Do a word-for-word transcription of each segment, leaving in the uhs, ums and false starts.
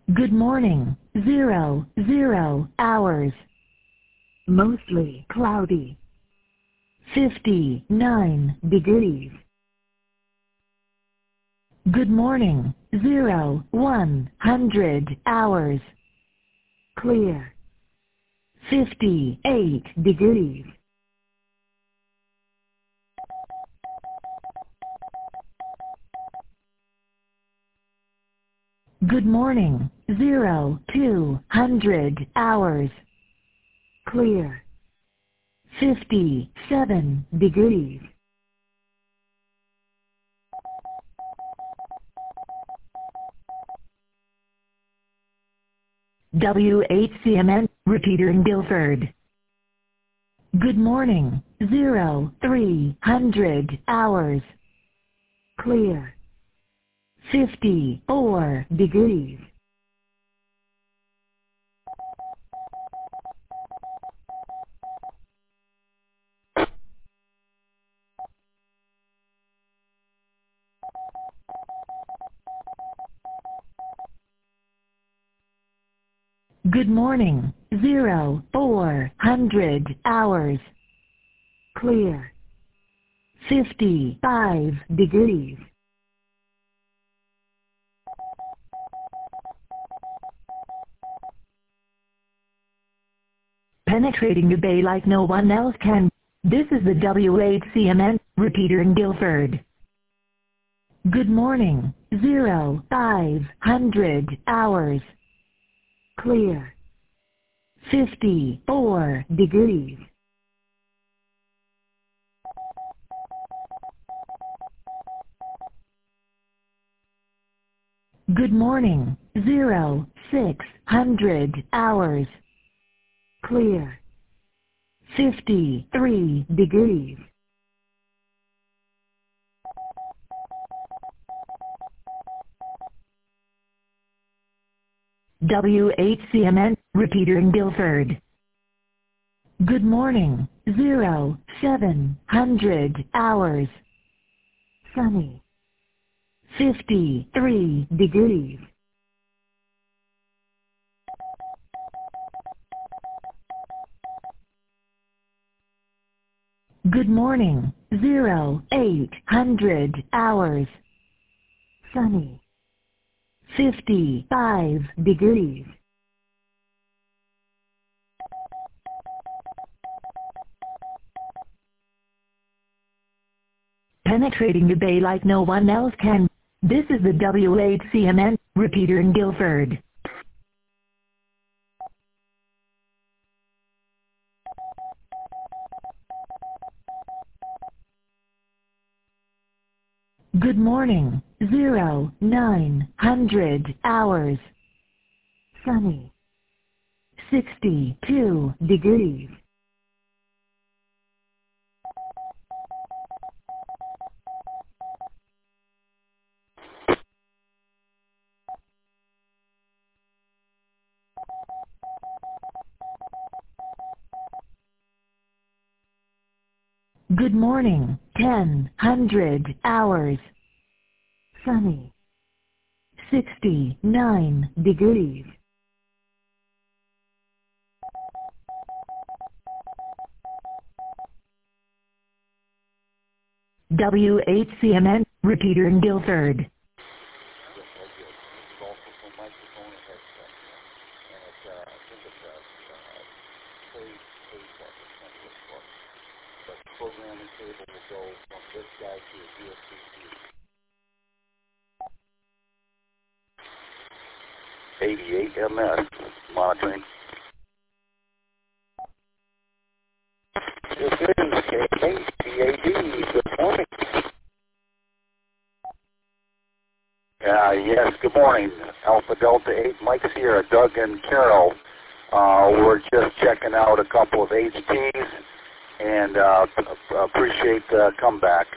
Good morning. Zero, zero hours. Mostly cloudy. fifty-nine degrees. Good morning. Zero, one hundred hours. Clear. fifty-eight degrees. Good morning. Zero, two hundred hours. Clear. fifty-seven degrees. W H C M N, repeater in Guilford. Good morning. Zero, three hundred hours. Clear. fifty-four degrees. Good morning. Zero, four hundred hours. Clear. fifty-five degrees. Penetrating the bay like no one else can. This is the W H C M N, repeater in Guilford. Good morning. Zero, five hundred hours. Clear. fifty-four degrees. Good morning. Zero, six hundred hours. Clear. fifty-three degrees. W H C M N, repeater in Guilford. Good morning. Zero, seven hundred hours. Sunny. fifty-three degrees. Good morning. Zero, eight hundred hours. Sunny. fifty-five degrees. Penetrating the bay like no one else can. This is the W H C M N, repeater in Guilford. Good morning. Zero, nine hundred hours. Sunny. sixty-two degrees. Good morning. ten hundred hours. Sunny. sixty-nine degrees. W H C M N, repeater in Guilford. Programming cable will go from this guy to a U S B C. eighty-eight M S monitoring. This is K H D A D. Good morning. Uh, yes, good morning. Alpha Delta eight, Mike Sierra, Doug and Carol. Uh, we're just checking out a couple of H Ps and uh, appreciate the comeback.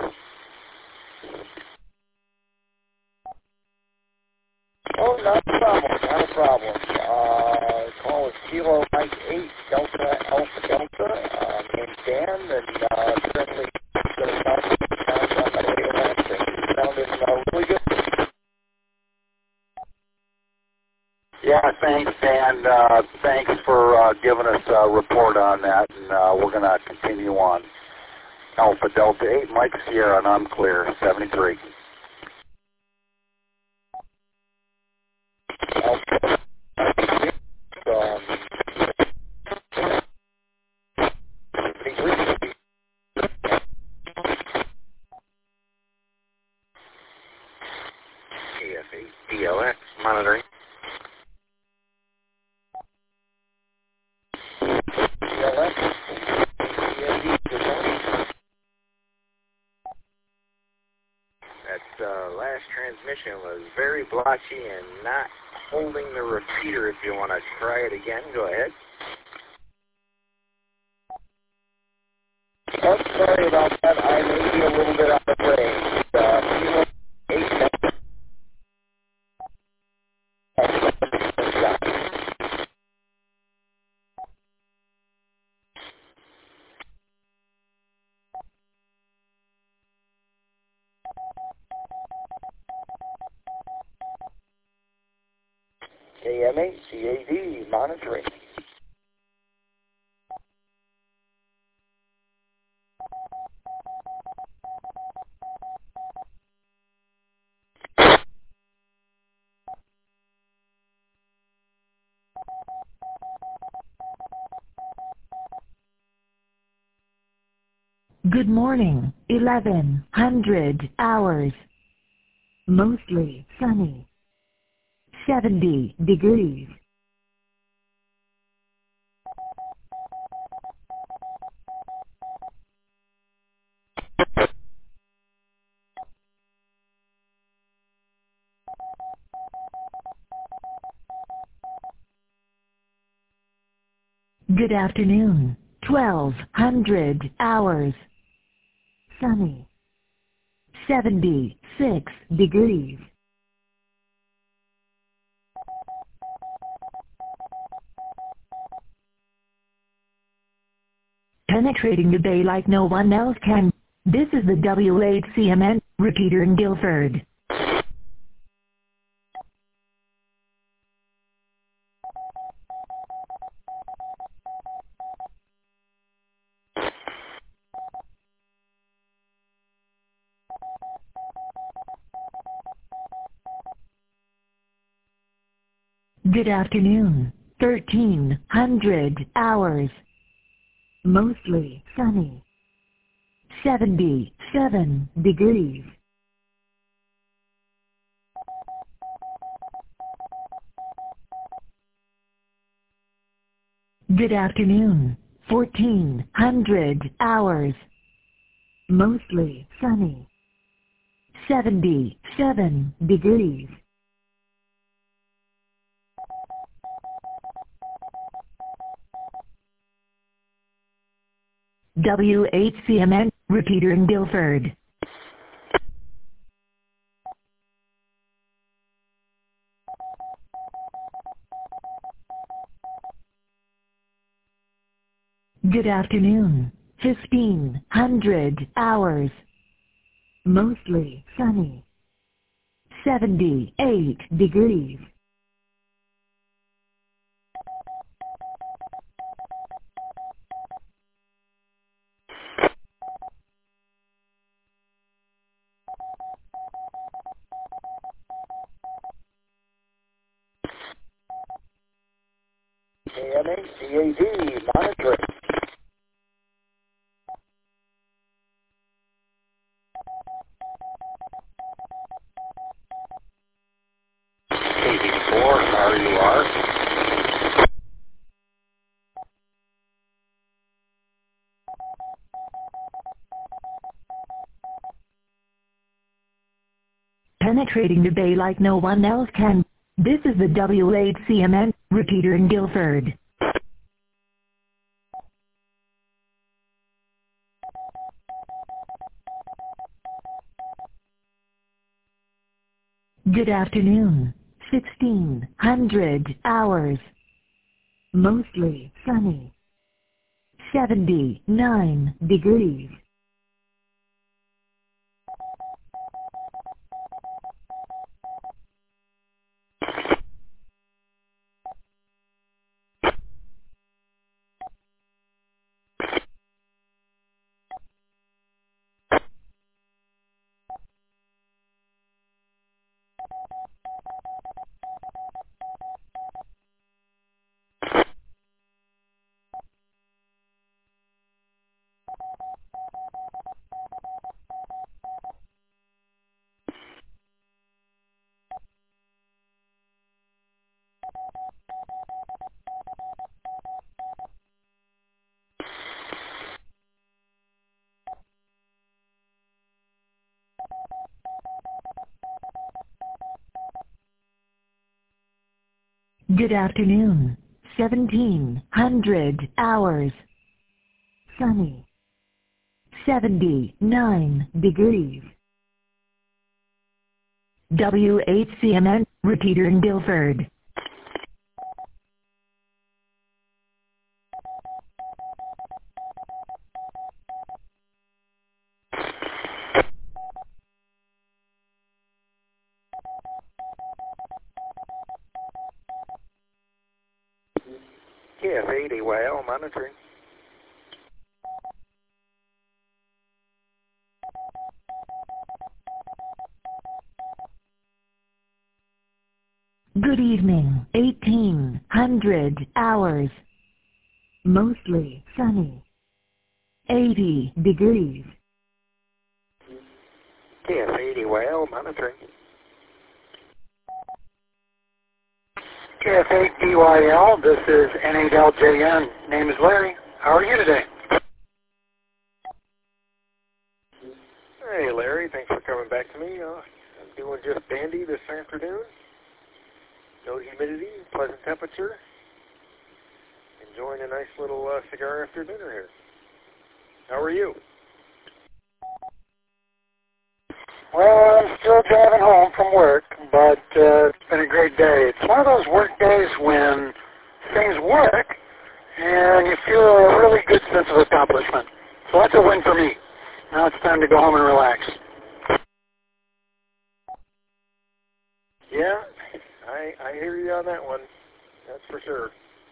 Oh, not a problem, not a problem. Uh, call is Kilo Mike eight, Delta Alpha Delta. Uh, name's Dan, and uh, certainly going to sound on the radio line. Things sounding uh, really good. Yeah, thanks, Dan. Uh, thanks for uh, giving us a report on that, and uh, we're going to continue on. Alpha Delta eight, Mike Sierra, and I'm clear, seventy-three. Alpha, um, K F eight D L X, monitoring. D L X, C A D, good morning. That uh, last transmission was very blotchy and not holding the repeater. If you want to try it again, go ahead. Oh, sorry about that. I may be a little bit out of range. Uh, eight, K M eight, C A D, monitoring. Good morning, eleven hundred hours. Mostly sunny. seventy degrees. Good afternoon, twelve hundred hours. Sunny. seventy-six degrees. Penetrating the bay like no one else can. This is the W eight C M N repeater in Guilford. Good afternoon, thirteen hundred hours. Mostly sunny. seventy-seven degrees. Good afternoon, fourteen hundred hours. Mostly sunny. seventy-seven degrees. W eight C M N repeater in Guilford. Good afternoon, fifteen hundred hours. Mostly sunny. seventy-eight degrees. K M eight, C A D, monitoring. eighty-four, R U R. Penetrating the bay like no one else can. This is the W eight C M N repeater in Guilford. Good afternoon, sixteen hundred hours. Mostly sunny. seventy-nine degrees. Good afternoon. seventeen hundred hours. Sunny. seventy-nine degrees. W H C M N, repeater in Guilford. K F eight A Y L monitoring. Good evening. eighteen hundred hours. Mostly sunny. eighty degrees. K F eight A Y L monitoring. K F eight D Y L, this is N eight L J N. Name is Larry. How are you today? Hey Larry, thanks for coming back to me. Uh, I'm doing just dandy this afternoon. No humidity, pleasant temperature. Enjoying a nice little uh, cigar after dinner here. How are you? Well, I'm still driving home from work, but uh, it's been a great day. It's one of those work days when things work and you feel a really good sense of accomplishment. So that's a win for me. Now it's time to go home and relax. Yeah, I I hear you on that one. That's for sure.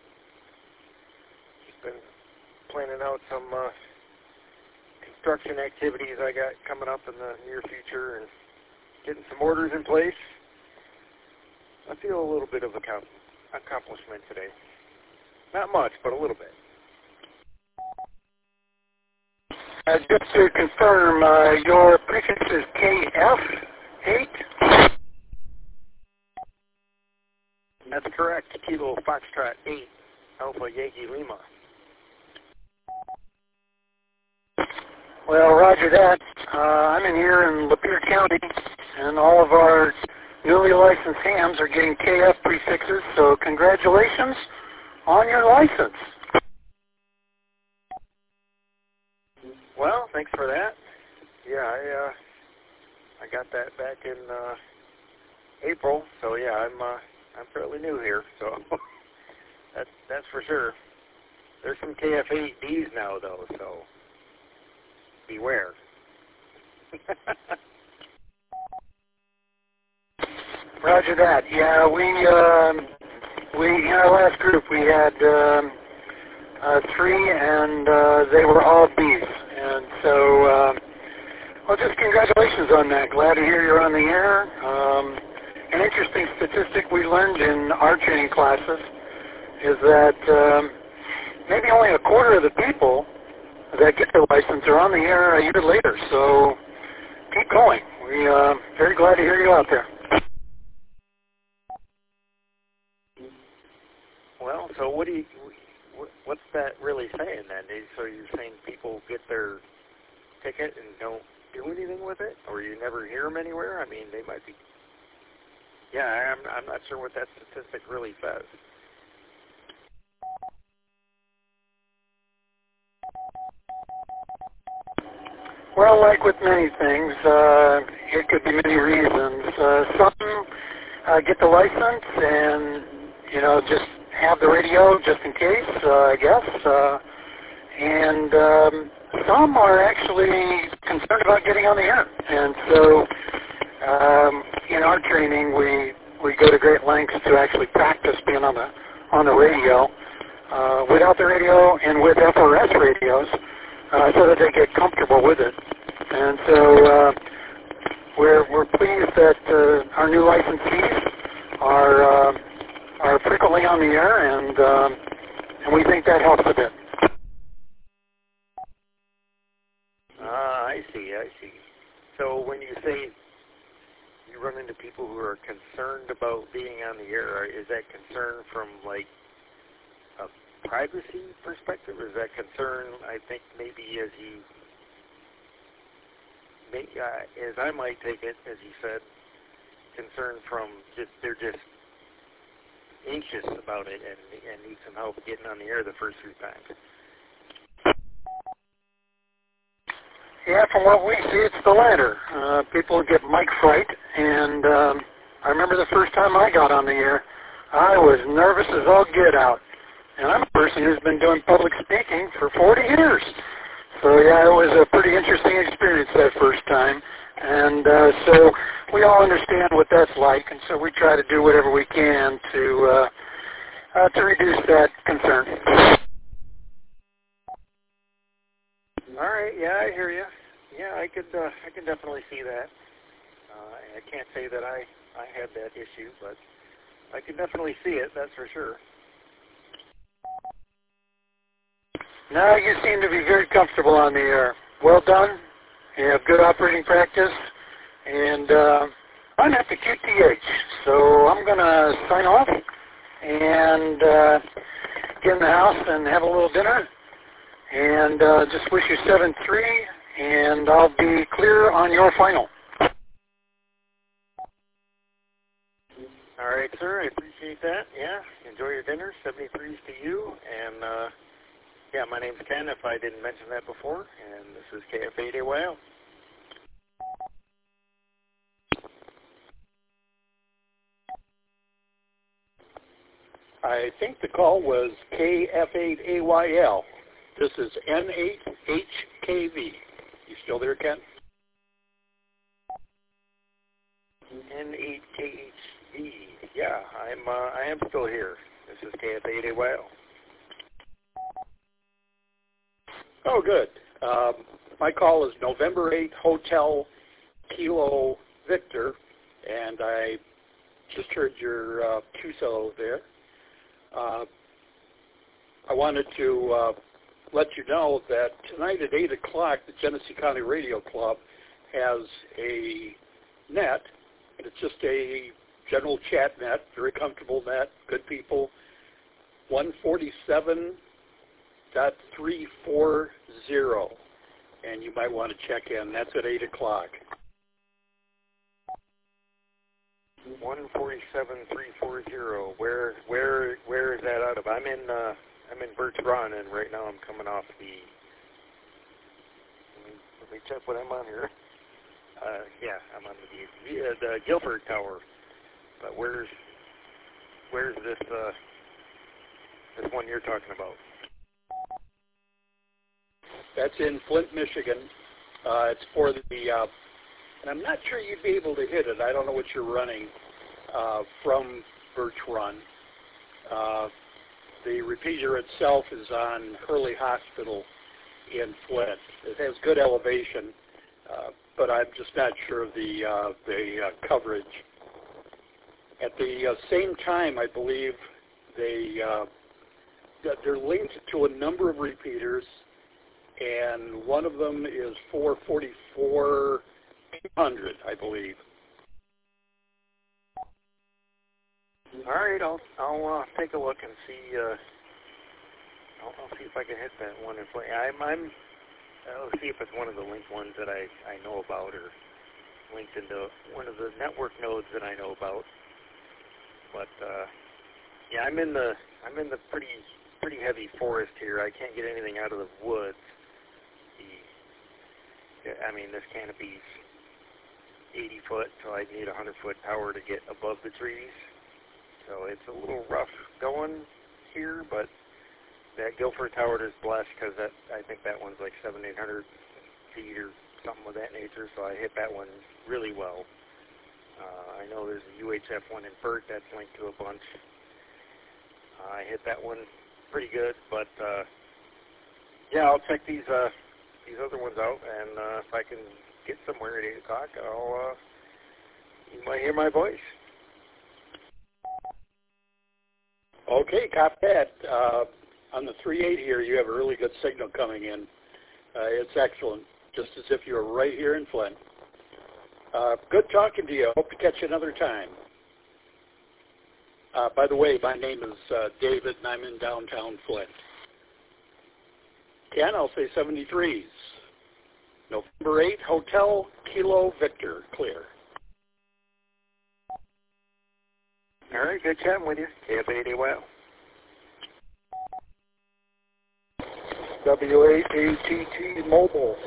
Just been planning out some uh, construction activities I got coming up in the near future and getting some orders in place. I feel a little bit of accom- accomplishment today. Not much, but a little bit. Uh, just to confirm, uh, your prefix is K F eight? That's correct. Kilo Foxtrot eight, Alpha Yankee Lima. Well, roger that. Uh, I'm in here in Lapeer County, and all of our newly licensed hams are getting K F prefixes, so congratulations on your license. Well, thanks for that. Yeah, I uh, I got that back in uh, April, so yeah, I'm uh, I'm fairly new here, so that's that's for sure. There's some K F eight Ds now, though, so beware. Roger that. Yeah, we um, we in our last group we had um, uh, three, and uh, they were all Bs, and so uh, well, just congratulations on that. Glad to hear you're on the air. Um, an interesting statistic we learned in our training classes is that um, maybe only a quarter of the people that get their license are on the air a year later. So keep going. We uh, very glad to hear you out there. Well, so what do you, what's that really saying then? So you're saying people get their ticket and don't do anything with it, or you never hear them anywhere? I mean, they might be. Yeah, I'm I'm not sure what that statistic really says. Well, like with many things, uh, it could be many reasons. Uh, some uh, get the license and, you know, just have the radio just in case, uh, I guess. Uh, and um, some are actually concerned about getting on the air. And so um, in our training, we, we go to great lengths to actually practice being on the, on the radio, uh, without the radio and with F R S radios. Uh, so that they get comfortable with it. And so uh, we're, we're pleased that uh, our new licensees are, uh, are frequently on the air, and, um, and we think that helps a bit. Ah, I see, I see. So when you say you run into people who are concerned about being on the air, is that concern from, like, a privacy perspective, or is that concern, I think, maybe as you, may, uh, as I might take it, as you said, concern from just, they're just anxious about it and, and need some help getting on the air the first few times. Yeah, from what we see, it's the latter. Uh, people get mic fright, and um, I remember the first time I got on the air, I was nervous as all get out. And I'm a person who's been doing public speaking for forty years. So, yeah, it was a pretty interesting experience that first time. And uh, so we all understand what that's like, and so we try to do whatever we can to uh, uh, to reduce that concern. All right, yeah, I hear you. Yeah, I could, uh, I can definitely see that. Uh, I can't say that I, I had that issue, but I can definitely see it, that's for sure. Now you seem to be very comfortable on the air. Well done. You have good operating practice, and uh, I'm at the Q T H, so I'm going to sign off and uh, get in the house and have a little dinner. And uh, just wish you seven three, and I'll be clear on your final. All right, sir. I appreciate that. Yeah, enjoy your dinner. seventy-threes to you. And, uh, yeah, my name's Ken, if I didn't mention that before. And this is K F eight A Y L. I think the call was K F eight A Y L. This is N eight H K V. You still there, Ken? N eight K H V. Yeah, I'm. Uh, I am still here. This is K F eight A Y L. Oh, good. Um, my call is November eighth, Hotel Kilo Victor, and I just heard your uh, Q S O there. Uh, I wanted to uh, let you know that tonight at eight o'clock, the Genesee County Radio Club has a net, and it's just a general chat net, very comfortable net, good people, one forty-seven dot three forty, and you might want to check in. That's at eight o'clock. one forty-seven three forty. Where where where is that out of? I'm in uh, I'm in Birch Run, and right now I'm coming off the. Let me, let me check what I'm on here. Uh, yeah, I'm on the the, the Guilford Tower. But where's where's this uh, this one you're talking about? That's in Flint, Michigan. Uh, it's for the, uh, and I'm not sure you'd be able to hit it. I don't know what you're running uh, from Birch Run. Uh, the repeater itself is on Hurley Hospital in Flint. It has good elevation, uh, but I'm just not sure of the, uh, the uh, coverage. At the uh, same time, I believe they, uh, they're linked to a number of repeaters, and one of them is four forty-four hundred, I believe. All right, I'll I'll uh, take a look and see. Uh, I'll, I'll see if I can hit that one. If I, I'm, I'm I'll see if it's one of the linked ones that I I know about, or linked into one of the network nodes that I know about. But uh, yeah, I'm in the I'm in the pretty pretty heavy forest here. I can't get anything out of the woods. The, I mean, this canopy's eighty foot, so I need a hundred foot tower to get above the trees. So it's a little rough going here, but that Guilford Tower is blessed because that I think that one's like seven, eight hundred feet or something of that nature. So I hit that one really well. Uh, I know there's a U H F one in Burt that's linked to a bunch. Uh, I hit that one pretty good, but uh, yeah, I'll check these uh, these other ones out, and uh, if I can get somewhere at eight o'clock, I'll uh, you might hear my voice. Okay, copy that. Uh, on the three eight here, you have a really good signal coming in. Uh, it's excellent, just as if you were right here in Flint. Uh, good talking to you. Hope to catch you another time. Uh, by the way, my name is uh, David, and I'm in downtown Flint. Ken, I'll say seventy-threes. November eighth, Hotel Kilo Victor, clear. All right, good chatting with you. K F eight A Y L. W eight A T T Mobile.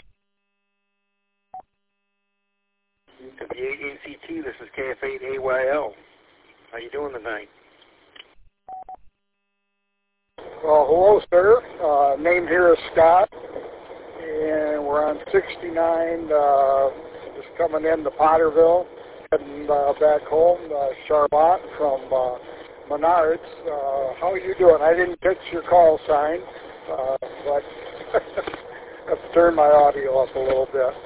W eight A C T, this is K F eight A Y L. How you doing tonight? Well, hello, sir. Uh, name here is Scott, and we're on sixty-nine, uh, just coming into Potterville, heading uh, back home, uh, Charlotte from uh, Menards. Uh, how are you doing? I didn't catch your call sign, uh, but I have to turn my audio up a little bit.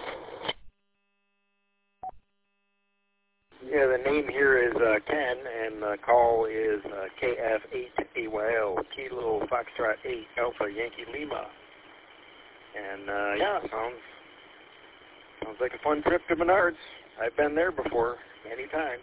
Yeah, the name here is uh, Ken, and the call is uh, K F eight A Y L, Kilo Foxtrot eight Alpha Yankee Lima. And uh, yeah, sounds sounds like a fun trip to Menards. I've been there before many times.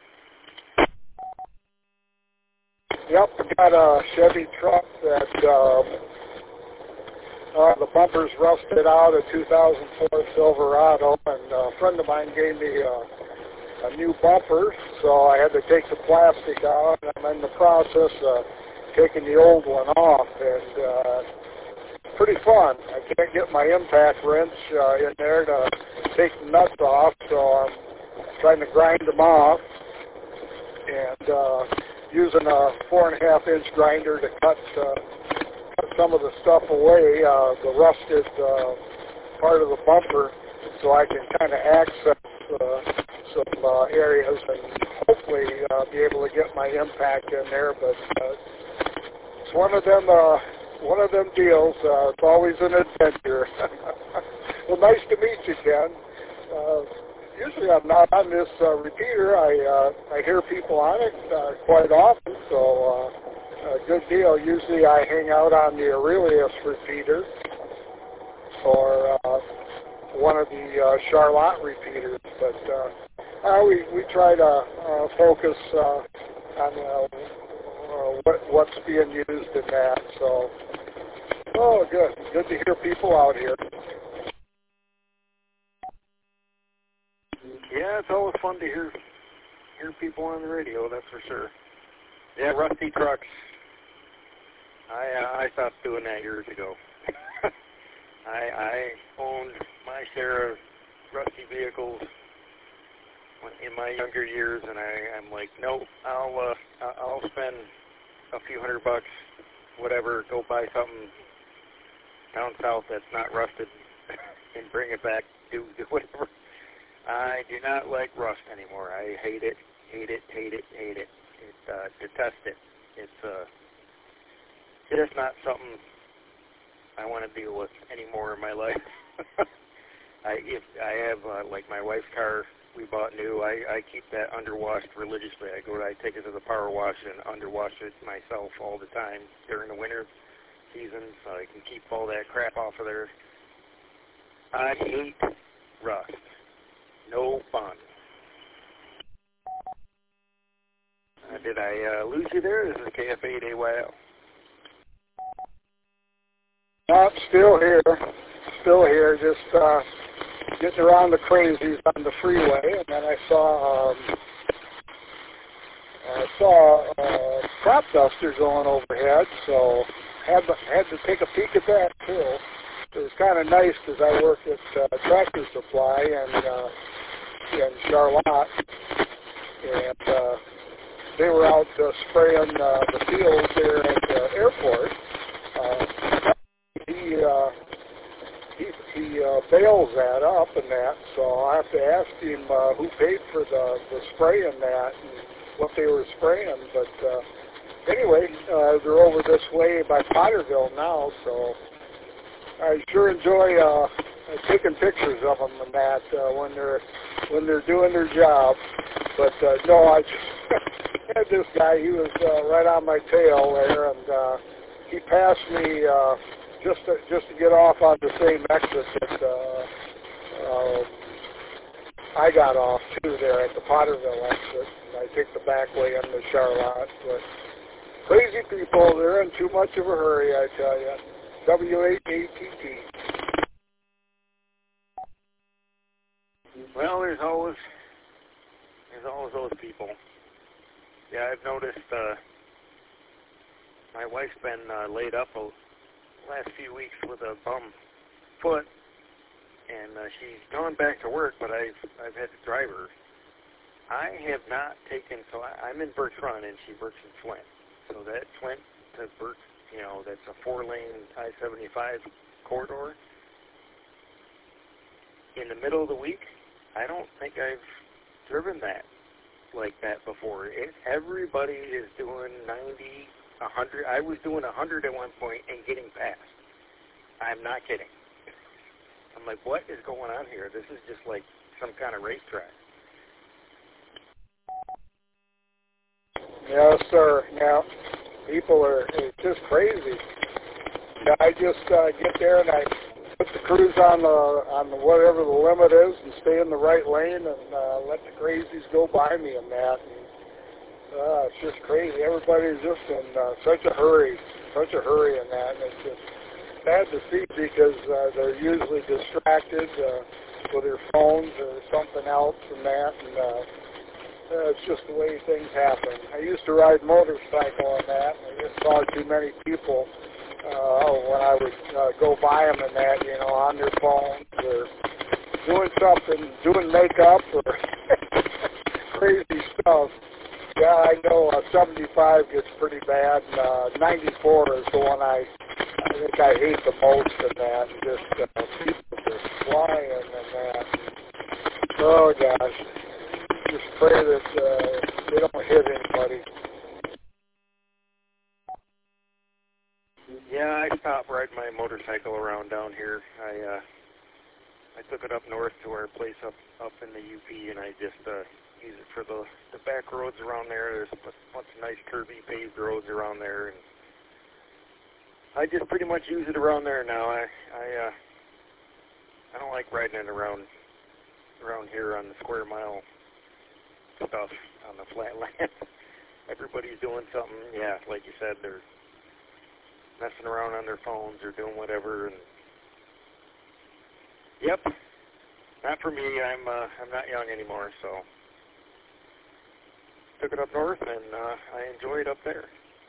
Yep, I got a Chevy truck that um, uh, the bumper's rusted out, a two thousand four Silverado, and a friend of mine gave me a a new bumper, so I had to take the plastic out, and I'm in the process of taking the old one off, and uh, pretty fun. I can't get my impact wrench uh, in there to take the nuts off, so I'm trying to grind them off, and uh, using a four and a half inch grinder to cut, uh, cut some of the stuff away, uh, the rusted uh, part of the bumper, so I can kind of access uh, some uh, areas and hopefully uh, be able to get my impact in there. But uh, it's one of them, uh, one of them deals. Uh, it's always an adventure. Well, nice to meet you, Ken. Uh, usually I'm not on this uh, repeater. I uh, I hear people on it uh, quite often, so uh, a good deal. Usually I hang out on the Aurelius repeater or uh, one of the uh, Charlotte repeaters, but uh, uh, we we try to uh, focus uh, on uh, uh, what what's being used in that. So, oh, good, good to hear people out here. Yeah, it's always fun to hear hear people on the radio. That's for sure. Yeah, rusty trucks. I uh, I stopped doing that years ago. I, I owned my share of rusty vehicles in my younger years, and I, I'm like, nope, I'll uh, I'll spend a few hundred bucks, whatever, go buy something down south that's not rusted, and bring it back, do, do whatever. I do not like rust anymore. I hate it, hate it, hate it, hate it. It uh, detest it. It's uh, just not something I want to deal with anymore in my life. I if I have uh, like my wife's car we bought new, I, I keep that underwashed religiously. I go to, I take it to the power wash and underwash it myself all the time during the winter season, so I can keep all that crap off of there. I hate rust. No fun. Uh, did I uh, lose you there? This is K F eight A Y L. I'm still here, still here, just uh, getting around the crazies on the freeway, and then I saw um, I saw a crop duster going overhead, so had to, had to take a peek at that too. It was kind of nice because I work at uh, Tractor Supply and uh, in Charlotte, and uh, they were out uh, spraying uh, the fields there at the airport. Uh, He uh, he he uh, bails that up and that, so I have to ask him uh, who paid for the the spraying that and what they were spraying. But uh, anyway, uh, they're over this way by Potterville now, so I sure enjoy uh, taking pictures of them and that uh, when they're when they're doing their job. But uh, no, I just had this guy. He was uh, right on my tail there, and uh, he passed me. Uh, Just to, just to get off on the same exit that uh, uh, I got off too there at the Potterville exit. And I take the back way into Charlotte. But crazy people, they're in too much of a hurry, I tell you. W eight A T T. Well, there's always there's always those people. Yeah, I've noticed uh, my wife's been uh, laid up the last few weeks with a bum foot, and uh, she's gone back to work, but I've I've had to drive her. I have not taken, so I, I'm in Birch Run, and she works in Flint. So that Flint to Birch, you know, that's a four-lane I seventy-five corridor. In the middle of the week, I don't think I've driven that like that before. It, everybody is doing ninety, one hundred. I was doing one hundred at one point and getting past. I'm not kidding. I'm like, what is going on here? This is just like some kind of racetrack. Yes, sir. Yeah, people are it's just crazy. Yeah, I just uh, get there and I put the cruise on the on the whatever the limit is and stay in the right lane and uh, let the crazies go by me and that. And, uh, it's just crazy. Everybody's just in uh, such a hurry, such a hurry in that, and it's just bad to see because uh, they're usually distracted uh, with their phones or something else and that, and uh, uh, it's just the way things happen. I used to ride motorcycle on that, and I just saw too many people uh, when I would uh, go by them and that, you know, on their phones or doing something, doing makeup or crazy stuff. Yeah, I know uh, seventy-five gets pretty bad, and uh, ninety-four is the one I I think I hate the most in that. Just uh, people just flying and that. Oh gosh, just pray that uh, they don't hit anybody. Yeah, I stopped riding my motorcycle around down here. I uh, I took it up north to our place up up in the U P, and I just uh, use it for the the back roads around there. There's a bunch of nice curvy paved roads around there, and I just pretty much use it around there now. I I uh, I don't like riding it around around here on the square mile stuff on the flat land. Everybody's doing something. Yeah, like you said, they're messing around on their phones or doing whatever. And yep, not for me. I'm uh, I'm not young anymore, so took it up north, and uh, I enjoy it up there.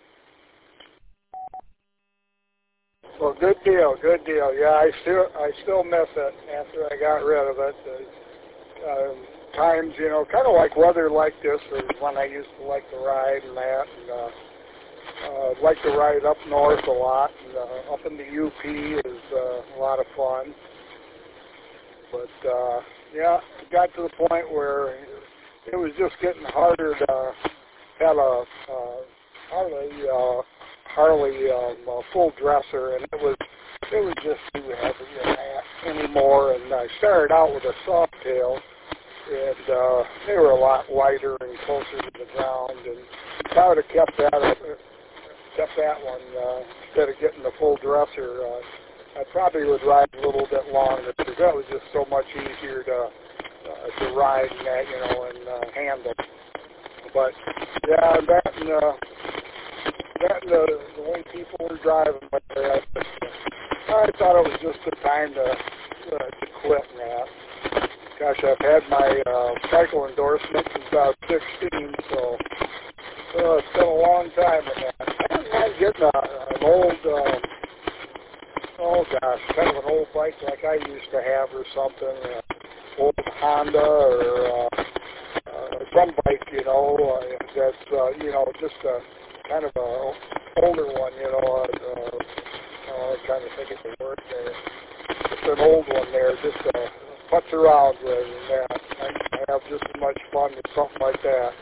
Well, good deal, good deal. Yeah, I still I still miss it after I got rid of it. Uh, um, times, you know, kind of like weather like this is when I used to like to ride and that. And, uh, uh, I'd like to ride up north a lot. And, uh, up in the U P is uh, a lot of fun. But, uh, yeah, it got to the point where it was just getting harder to have a uh, Harley, uh, Harley um, uh, full dresser, and it was it was just too heavy and that anymore. And I started out with a soft tail, and uh, they were a lot lighter and closer to the ground. And if I would have kept that, uh, kept that one uh, instead of getting the full dresser, uh, I probably would ride a little bit longer because that was just so much easier to uh, to ride and that, you know, and uh, handle. But yeah, that and uh, that and the, the way people were driving, but uh, I thought it was just the time to uh, to quit that. Gosh, I've had my uh, cycle endorsement since I was sixteen, so uh, it's been a long time in that. I don't mind getting a, an old, um, oh gosh, kind of an old bike like I used to have or something, uh, old Honda or uh, uh, some bike, you know, uh, that's, uh, you know, just a kind of a older one, you know, uh, uh, I'm trying to think of the word there. Just an old one there, just uh, putz around with, and that. I have just as much fun with something like that.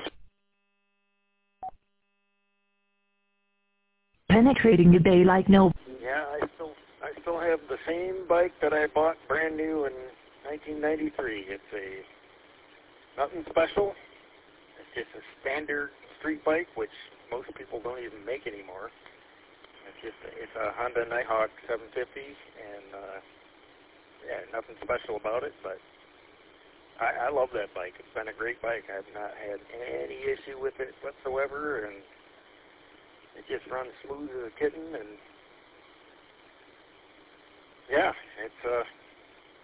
Penetrating the bay like no. Yeah, I still I still have the same bike that I bought brand new in nineteen ninety-three. It's a nothing special. It's just a standard street bike, which most people don't even make anymore. It's just a, it's a Honda Nighthawk seven fifty, and uh, yeah, nothing special about it. But I, I love that bike. It's been a great bike. I've not had any issue with it whatsoever, and it just runs smooth as a kitten. And yeah, it's uh,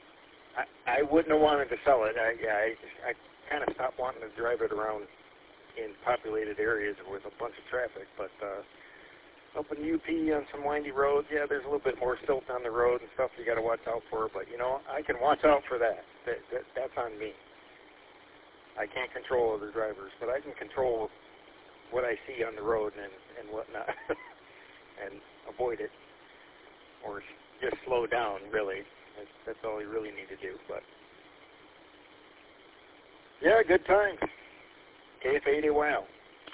I I wouldn't have wanted to sell it. I yeah, I I kind of stopped wanting to drive it around in populated areas with a bunch of traffic. But uh, up in U P on some windy roads, yeah, there's a little bit more silt on the road and stuff you got to watch out for. But you know, I can watch out for that. That, that that's on me. I can't control other drivers, but I can control what I see on the road and and whatnot, and avoid it, or just slow down. Really, that's, that's all you really need to do. But yeah, good times. K F eighty wow.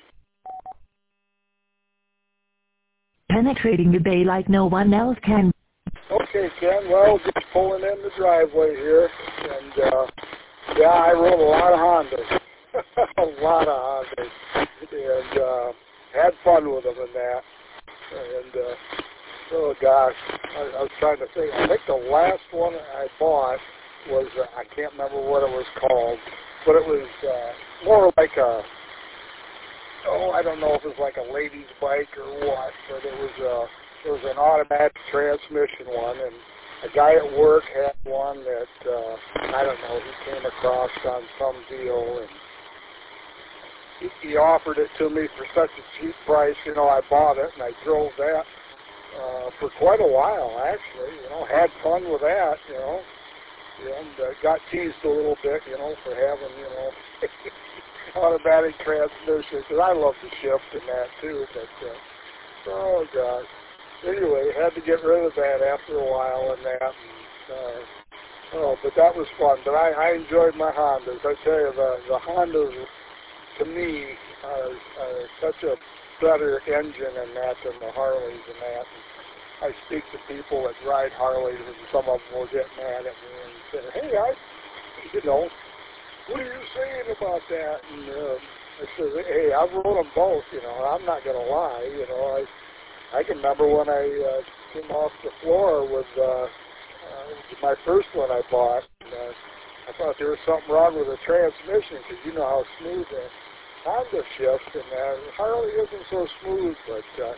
Penetrating the bay like no one else can. Okay, Ken. Well, just pulling in the driveway here, and uh, yeah, I rode a lot of Hondas, a lot of Hondas, and uh, had fun with them and that. And uh, oh gosh, I, I was trying to think. I think the last one I bought was uh, I can't remember what it was called, but it was uh, more like a oh I don't know if it was like a lady's bike or what, but it was a it was an automatic transmission one, and a guy at work had one that uh, I don't know he came across on some deal, and he, he offered it to me for such a cheap price. You know, I bought it and I drove that uh, for quite a while actually. You know, had fun with that. You know. And uh, got teased a little bit, you know, for having, you know, automatic transmission, because I love the shift and that too, but, uh, oh gosh. Anyway, had to get rid of that after a while and that, and, uh, oh, but that was fun. But I, I enjoyed my Hondas. I tell you, the, the Hondas, to me, are, are such a better engine and that than the Harleys and that. And I speak to people that ride Harleys, and some of them will get mad at me and say, hey, I, you know, what are you saying about that? And uh, I said, hey, I've rode them both, you know, I'm not going to lie, you know. I I can remember when I uh, came off the floor with uh, uh, my first one I bought. And, uh, I thought there was something wrong with the transmission, because you know how smooth the Honda shifts, and uh, Harley isn't so smooth, but... Uh,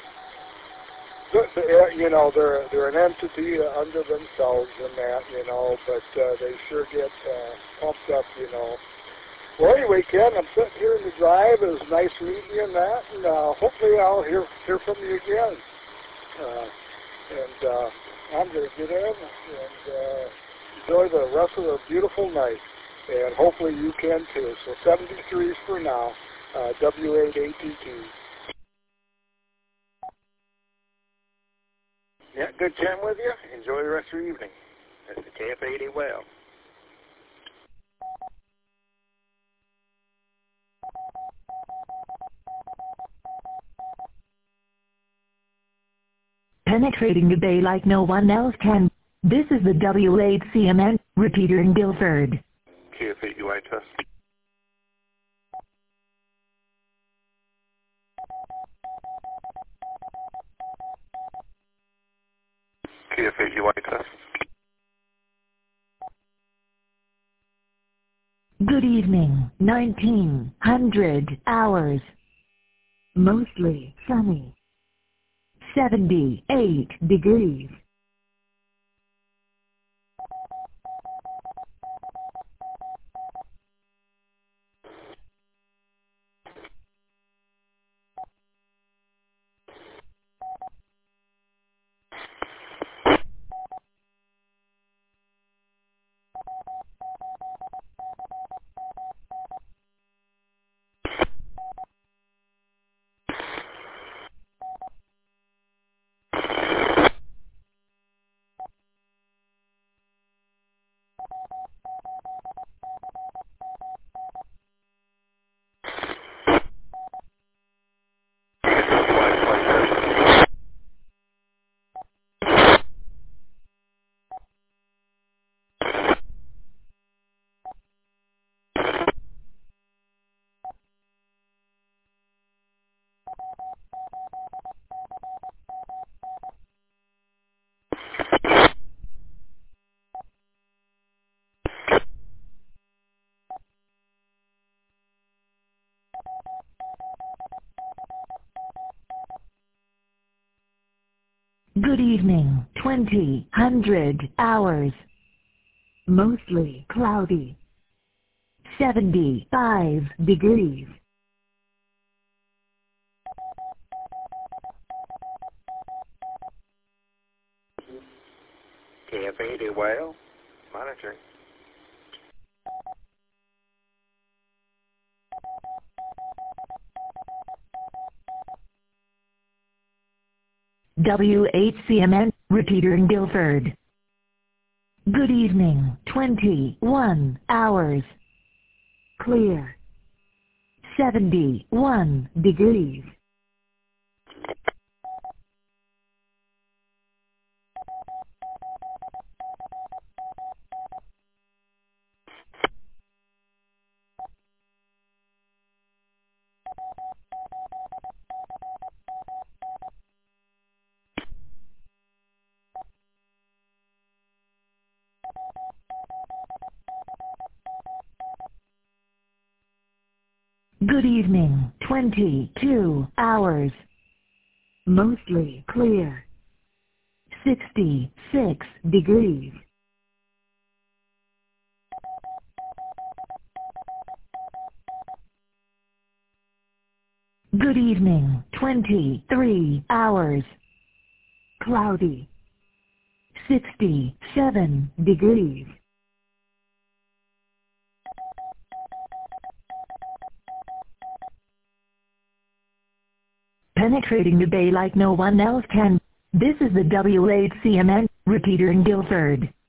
You know, they're they're an entity unto themselves in that, you know, but uh, they sure get uh, pumped up, you know. Well, anyway, Ken, I'm sitting here in the drive. It was nice meeting you and that, and uh, hopefully I'll hear hear from you again. Uh, and uh, I'm going to get in and uh, enjoy the rest of the beautiful night, and hopefully you can too. So seventy-threes for now, uh, W eight A T T. Yeah, good chatting with you. Enjoy the rest of your evening. That's the K F eighty well. Penetrating the bay like no one else can. This is the W eight C M N repeater in Guilford. K F eighty Y test. K F eighty Y test. Good evening, nineteen hundred hours. Mostly sunny. seventy-eight degrees. Good evening, twenty hundred hours. Mostly cloudy. seventy-five degrees. K F eight A Y L, monitoring. W H C M N, repeater in Guilford. Good evening, twenty-one hours. Clear. seventy-one degrees. Good evening, twenty-two hours. Mostly clear. sixty-six degrees. Good evening, twenty-three hours. Cloudy. sixty-seven degrees. Penetrating the bay like no one else can. This is the W H C M N, repeater in Guilford.